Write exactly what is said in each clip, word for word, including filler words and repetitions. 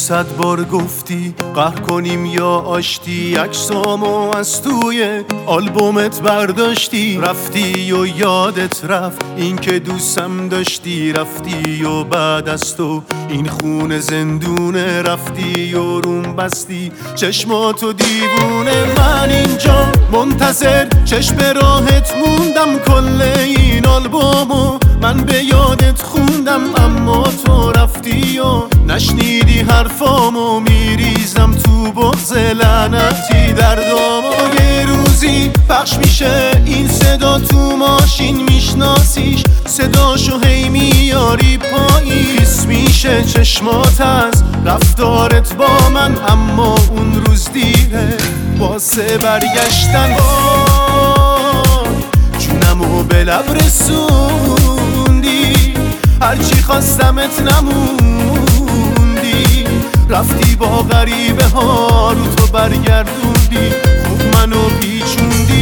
صد بار گفتی قهر کنیم یا آشتی، عکسامو از توی آلبومت برداشتی، رفتی و یادت رفت این که دوستم داشتی، رفتی و بعد از تو این خونه زندونه، رفتی و روم بستی چشماتو دیوونه. من اینجا منتظر چشم راهت موندم، کل این آلبومو من به یادت خوندم، اما تو رفتی و نشنیدی حرفامو، میریزم تو بغض لعنتی دردامو. یه روزی پخش میشه این صدا تو ماشین، میشناسیش صداشو هی میاری پایین، حس میشه چشمات از رفتارت با من، اما اون روز دیره واسه برگشتن. وای جونمو به لب رسوندی، هرچی خواستمت نموندی، رفتی با غریبه ها رو تو برگردوندی، خوب منو پیچوندی.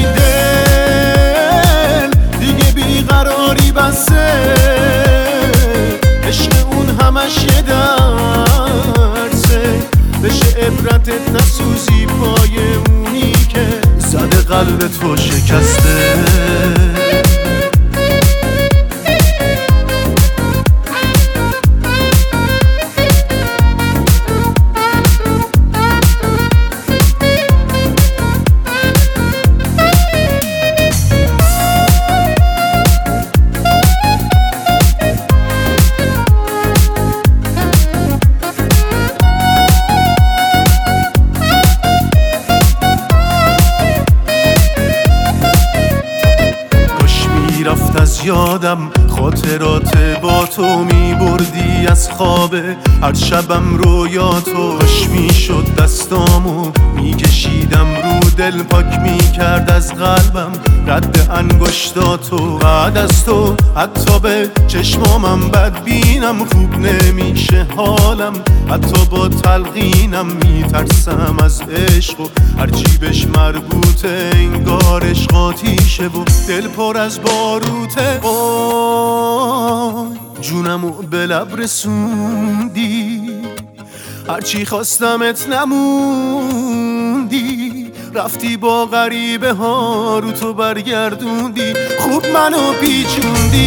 دل دیگه بیقراری بسه، عشق اون همش یه درسه، بشه عبرتت نسوزی پای اونی که زده قلب تو شکسته. رفت از یادم خاطرات با تو، می بردی از خوابه هر شبم رویاتو، کاش می شد دستامو می کشیدم رو دل، پاک می کرد از قلبم رد انگشتاتو. بعد از تو حتی به چشمامم بد بینم، خوب نمیشه حالم حتی با تلقینم، می ترسم از عشق و هرچی بهش مربوطه، انگار عشق آتیشه و دل پر از باروته. وای جونمو به لب رسوندی، هرچی خواستمت نموندی، رفتی با غریبه ها رو تو برگردوندی، خوب منو پیچوندی.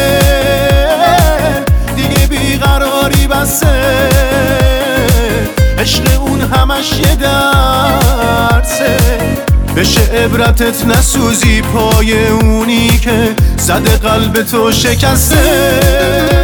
دل دیگه بیقراری بسه، عشق اون همش یه درسه، بشه عبرتت نسوزی پای اونی که زده قلب تو شکسته.